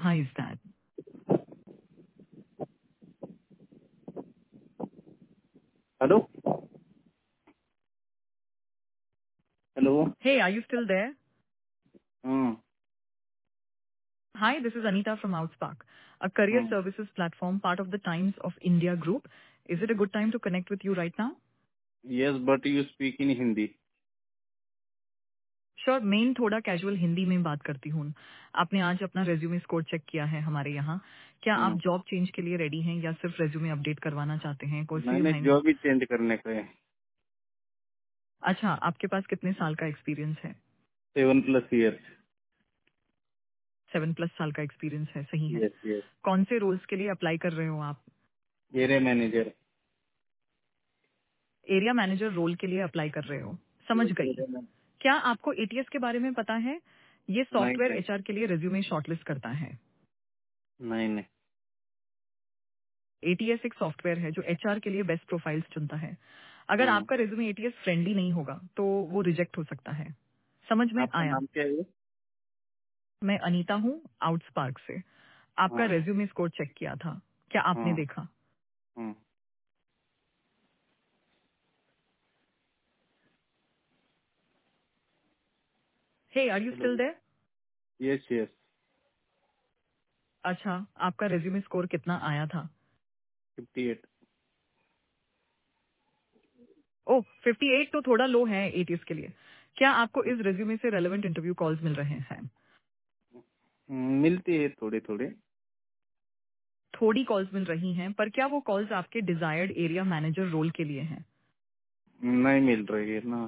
high is that? Hello hello. Hey, are you still there? Hmm Hi, this is Anita from Outspark, a career hmm services platform, part of the Times of India group. Is it a good time to connect with you right now? Yes but you speak in Hindi. Sure, मेन थोड़ा casual Hindi में बात करती हूँ। आपने आज अपना resume score check किया है हमारे यहाँ। क्या आप जॉब चेंज के लिए रेडी हैं या सिर्फ रेज्यूमे अपडेट करवाना चाहते हैं? कोई सी मैंने भाई ने। जॉब ही चेंज करने का है। अच्छा, आपके पास कितने साल का एक्सपीरियंस है? 7+ ईयर्स। 7+ साल का एक्सपीरियंस है, सही है। Yes yes. कौन से रोल्स के लिए अप्लाई कर रहे हो आप? Area manager. Area manager role के लिए अप्लाई कर रहे हो, समझ गई। क्या आपको एटीएस के बारे में पता है? ये नहीं सॉफ्टवेयर नहीं एचआर के लिए रिज्यूमे शॉर्टलिस्ट करता है। नहीं नहीं। एटीएस एक सॉफ्टवेयर है जो एचआर के लिए बेस्ट प्रोफाइल्स चुनता है। अगर आपका रिज्यूमे एटीएस फ्रेंडली नहीं होगा तो वो रिजेक्ट हो सकता है। समझ में आपका आया? नाम क्या है? मैं अनीता हूँ, आउटस्पार्क से। आपका हाँ रेज्यूमे स्कोर चेक किया था, क्या आपने हाँ देखा? हाँ। Hey, are you hello. Still there? Yes yes. अच्छा, आपका रेज्यूमे स्कोर कितना आया था? 58। ओह, 58 तो थोड़ा लो है एटीएस के लिए। क्या आपको इस रेज्यूमे से रेलेवेंट इंटरव्यू कॉल्स मिल रहे हैं? मिलती है थोड़े थोड़े। थोड़ी कॉल्स मिल रही हैं, पर क्या वो कॉल्स आपके डिजायर्ड एरिया मैनेजर रोल के लिए हैं? नहीं मिल रही है ना।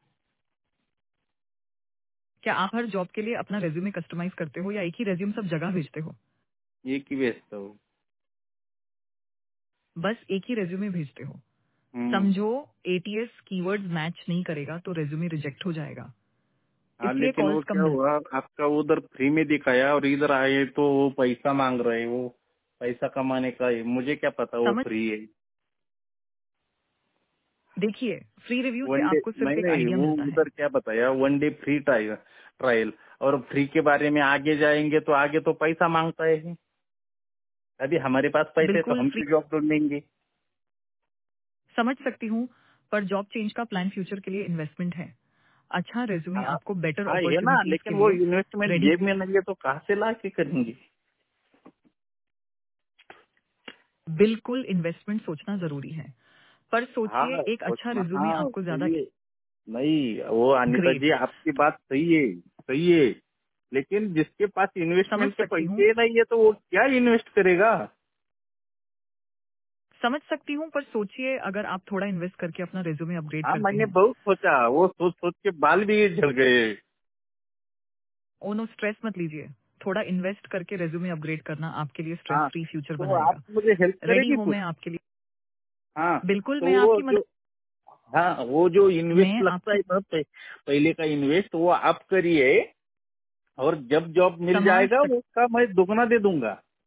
क्या आप हर जॉब के लिए अपना रेज्यूमे कस्टमाइज करते हो या एक ही रेज्यूम सब जगह भेजते हो? एक ही भेजता हूँ। बस एक ही रेज्यूमे भेजते हो। हम्म। समझो, एटीएस कीवर्ड्स मैच नहीं करेगा तो रेज्यूमे रिजेक्ट हो जाएगा, हाँ इसलिए लेकिन वो कॉल्स कम क्या मिल। हुआ, आपका उधर फ्री में दिखाया और इधर आए तो वो पैसा मांग रहे हैं। वो पैसा कमाने का है, मुझे क्या पता वो समझ, फ्री है। देखिए, फ्री रिव्यू से 1 डे आपको सिर्फ नहीं एक नहीं, आइडिया वो मिलता है। उधर क्या बताया, 1 डे फ्री ट्रायल। और फ्री के बारे में आगे जाएंगे तो आगे तो पैसा मांगता है। अभी हमारे पास पैसे है तो बिल्कुल हम फ्री, तो जॉब ढूंढेंगे। समझ सकती हूँ, पर जॉब चेंज का प्लान फ्यूचर के लिए इन्वेस्टमेंट है। अच्छा रेज्यूमे हाँ आपको बेटर हाँ ये ना, अपॉर्चुनिटीज के लेकिन वो लिए इन्वेस्टमेंट रेडी। जेब में नहीं है तो कहाँ से ला के करेंगे। बिल्कुल इन्वेस्टमेंट सोचना जरूरी है, पर हाँ सोचिए एक अच्छा सोचना, रिज्यूमे हाँ आपको ज्यादा सही है। नहीं वो अनिता ग्रेट। जी आपकी बात सही है, सही है। लेकिन जिसके पास समझ इन्वेस्टमेंट के सकती हूँ, पैसे नहीं है तो वो क्या इन्वेस्ट करेगा। समझ सकती हूँ, पर सोचिए अगर आप थोड़ा इन्वेस्ट करके अपना रिज्यूमे अपग्रेड हाँ करते मैंने हैं। बहुत सोचा, वो सोच सोच के बाल भी झड़ गए। ओ नो, स्ट्रेस मत लीजिए। थोड़ा इन्वेस्ट करके रिज्यूमे अपग्रेड करना आपके लिए स्ट्रेस हाँ फ्री फ्यूचर तो आप बनाएगा। मुझे हेल्प रेडी करेगी हूँ कुछ। मैं आपके लिए। हाँ बिल्कुल, तो मैं वो आपकी जो, मदद। हाँ वो जो मैं इन्वेस्ट लगता आपकी है ना पहले का इन्वेस्ट वो आप करिए। और जब जॉब मिल समझ जाएगा सक उसका मैं दुगना दे दूंगा।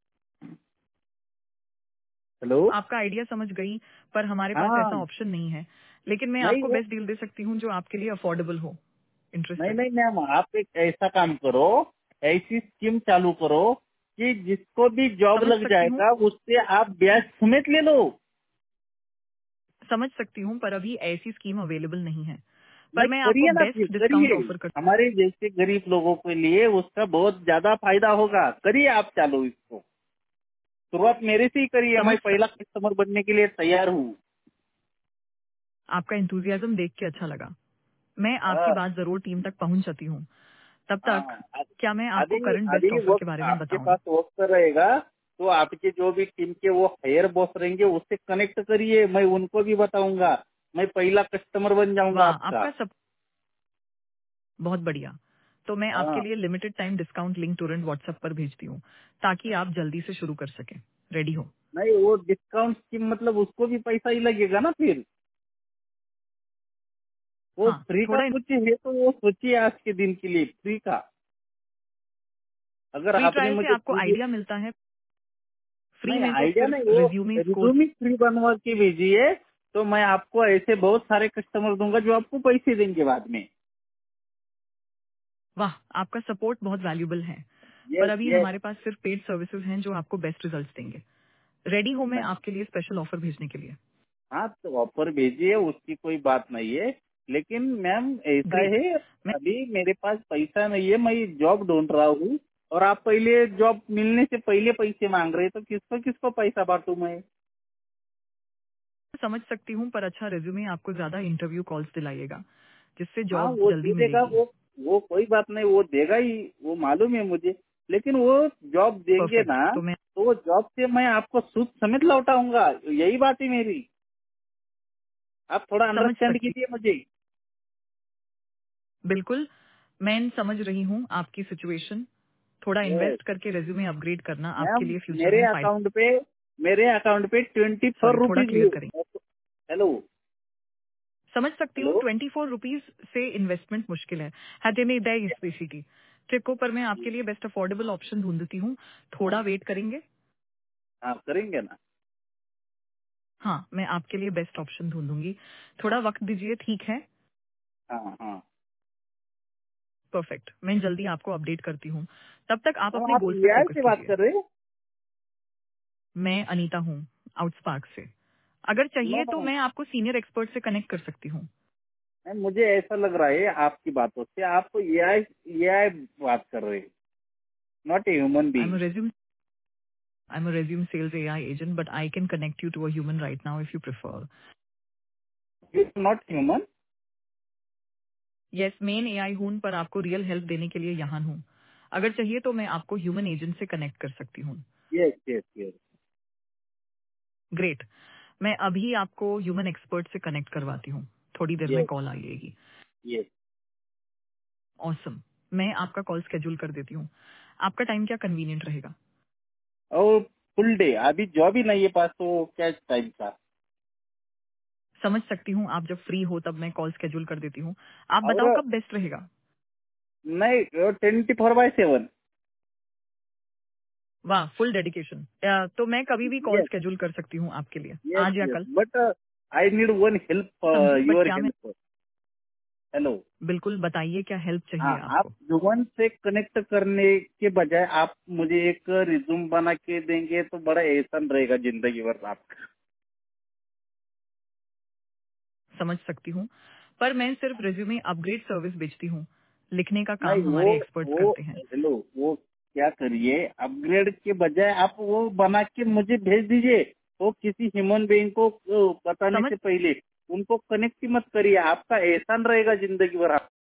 हेलो। आपका आइडिया समझ गई, पर हमारे पास हाँ ऐसा ऑप्शन नहीं है। लेकिन मैं नहीं आपको वो, बेस्ट डील दे सकती हूँ जो आपके लिए अफोर्डेबल हो। नहीं इंटरेस्टेड? नहीं मैम, आप एक ऐसा काम करो, ऐसी स्कीम चालू करो कि जिसको भी जॉब समझ लग सकती हूँ, जाएगा उससे आप ब्याज समेत ले लो। समझ सकती हूँ, पर अभी ऐसी स्कीम अवेलेबल नहीं है। पर नहीं मैं आपको करिए ना, फिर बेस्ट डिस्काउंट करिए। ऑफर कर। हमारे जैसे गरीब लोगों के लिए उसका बहुत ज्यादा फायदा होगा। करिए आप चालू इसको। शुरुआत मेरे से ही करिए, मैं समझ सक, पहला कस्टमर बनने के लिए तैयार हूँ। आपका इंथुजियाज्म देख के अच्छा लगा। मैं आपकी हाँ बात जरूर टीम तक पहुंच जाती हूँ। तब तक हाँ। क्या मैं आपको अभी करंट बेस्ट अभी ऑफर के वक्त बारे में आपके बताऊं? पास वक्त रहेगा तो आपके जो भी टीम के वो हायर बॉस रहेंगे उससे कनेक्ट करिए, मैं उनको भी बताऊंगा। मैं पहला कस्टमर बन जाऊंगा वाह, आपका। आपका सब बहुत बढ़िया। तो मैं आपके हाँ लिए लिमिटेड टाइम डिस्काउंट लिंक तुरंत व्हाट्सएप पर भेजती हूँ ताकि आप जल्दी से शुरू कर सके। रेडी हो? नहीं वो डिस्काउंट स्कीम मतलब उसको भी पैसा ही लगेगा ना फिर। वो हाँ, फ्री का थोड़ा कुछ है तो वो सोचिए आज के दिन के लिए फ्री का। अगर फ्री आपने ट्रायल से मुझे आपको फ्री, आइडिया मिलता है। फ्री नहीं में तो आइडिया नहीं, सिर्फ वो रिज्यूमे स्कोर। रिज्यूम ही फ्री बनवा के भेजिए तो मैं आपको ऐसे बहुत सारे कस्टमर दूंगा जो आपको पैसे देंगे बाद में। वाह, आपका सपोर्ट बहुत वैल्यूबल है। पर यस अभी यस। हमारे पास सिर्फ पेड सर्विसेज हैं जो आपको बेस्ट रिजल्ट्स देंगे। रेडी हो मैं आपके लिए स्पेशल ऑफर भेजने के लिए? हाँ तो ऑफर भेजिए, उसकी कोई बात नहीं है, लेकिन मैम ऐसा ग्रेट। है, मैं अभी मेरे पास पैसा नहीं है, मैं जॉब ढूंढ रहा हूँ, और आप पहले जॉब मिलने से पहले पैसे मांग रहे हैं, तो किसको किसको पैसा बांटू मैं? समझ सकती हूँ, पर अच्छा रिज्यूमे आपको ज्यादा इंटरव्यू कॉल्स दिलाएगा, जिससे हाँ जॉब वो जल्दी दे देगा, मिलेगी। वो कोई बात नहीं, वो देगा ही, वो मालूम है मुझे, लेकिन वो जॉब देंगे परफेक्ट। ना, तो मैं तो वो जॉब से मैं आपको सूद समेत लौटाऊंगा, यही बात है मेरी। आप थोड़ा समझ अंडरस्टैंड सकती कीजिए मुझे। बिल्कुल, मैं समझ रही हूँ आपकी सिचुएशन। थोड़ा यस इन्वेस्ट करके रेज्यूमे अपग्रेड करना आपके मैम, लिए फ्यूचर मेरे में फायदा। अकाउंट पे मेरे अकाउंट पे 24 सॉरी, थोड़ा रुपीज क्लियर करें। हेलो समझ सकती हूँ, हेलो। 24 रुपीज से इन्वेस्टमेंट मुश्किल है। हदेने दे इस बेसिकली ट्रिको, पर मैं आपके लिए बेस्ट अफोर्डेबल ऑप्शन ढूंढती हूँ। थोड़ा वेट करेंगे? हाँ करेंगे ना। हाँ, मैं आपके लिए बेस्ट ऑप्शन ढूंढूंगी। थोड़ा वक्त दीजिए, ठीक है? हाँ हाँ। परफेक्ट, मैं जल्दी आपको अपडेट करती हूँ। तब तक आप हाँ अपने आप गोल्स पे ईआर फोकस से बात कीजिए। कर रहे हो? मैं अनीता हूँ, आउटस्पार्क से। अगर नो चाहिए तो नो मैं आपको सीनियर एक्सपर्ट से कनेक्ट कर सकती हूँ। मैम, मुझे ऐसा लग रहा है आपकी बातों से आप एआई एआई बात कर रहे हैं, not a human I am being. A resume I'm a resume sales AI agent, but I can connect you to a human right now if you prefer. You not human. Yes, मेन AI हूँ, पर आपको real help देने के लिए यहाँ हूँ। अगर चाहिए तो मैं आपको ह्यूमन एजेंट से कनेक्ट कर सकती हूँ। यस यस यस ग्रेट, मैं अभी आपको ह्यूमन एक्सपर्ट से कनेक्ट करवाती हूँ। थोड़ी देर में यस कॉल आएगी। यस। ऑसम, मैं आपका कॉल स्केड्यूल कर देती हूँ। आपका टाइम क्या कन्वीनियंट रहेगा? और फुल डे, अभी जॉब ही नहीं है पास, तो क्या टाइम था? समझ सकती हूँ, आप जब फ्री हो तब मैं कॉल स्केड्यूल कर देती हूँ। आप बताओ और कब बेस्ट रहेगा? नहीं, 24/7। वाह, फुल डेडिकेशन। तो मैं कभी भी कॉल यस स्केड्यूल कर सकती हूँ आपके लिए, यस आज या यस, कल। But I need one help, समझी, बट योर क्या मैं हेल्प। हेलो। बिल्कुल बताइए, क्या हेल्प हाँ, चाहिए आप आपको? ह्यूमन से कनेक्ट करने के बजाय आप मुझे एक रिज्यूम बना के देंगे तो बड़ा एहसान रहेगा जिंदगी भर आपका। समझ सकती हूँ, पर मैं सिर्फ रिज्यूमे अपग्रेड सर्विस बेचती हूँ। लिखने का नहीं, काम हमारे एक्सपर्ट्स करते हैं। हेलो, वो क्या करिए, अपग्रेड के बजाय आप वो बना के मुझे भेज दीजिए, तो किसी ह्यूमन बीइंग को बताने समझ से पहले उनको कनेक्ट ही मत करिए, आपका एहसान रहेगा जिंदगी भर।